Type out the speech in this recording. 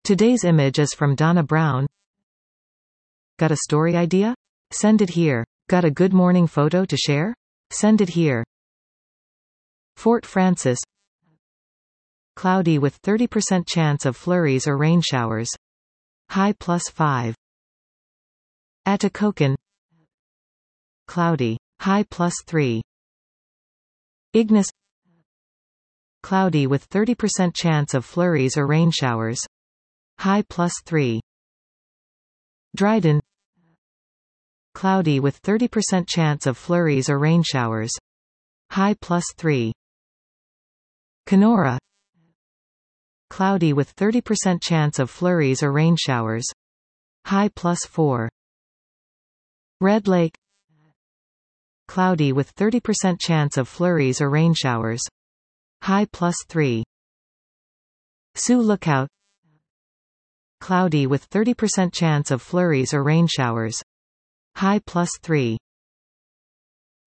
Today's image is from Donna Brown. Got a story idea? Send it here. Got a good morning photo to share? Send it here. Fort Frances. Cloudy with 30% chance of flurries or rain showers. High +5. Atikokan. Cloudy. High +3. Ignis. Cloudy with 30% chance of flurries or rain showers. High +3. Dryden. Cloudy with 30% chance of flurries or rain showers. High +3. Kenora. Cloudy with 30% chance of flurries or rain showers. High +4. Red Lake. Cloudy with 30% chance of flurries or rain showers. High +3. Sioux Lookout. Cloudy with 30% chance of flurries or rain showers. High +3.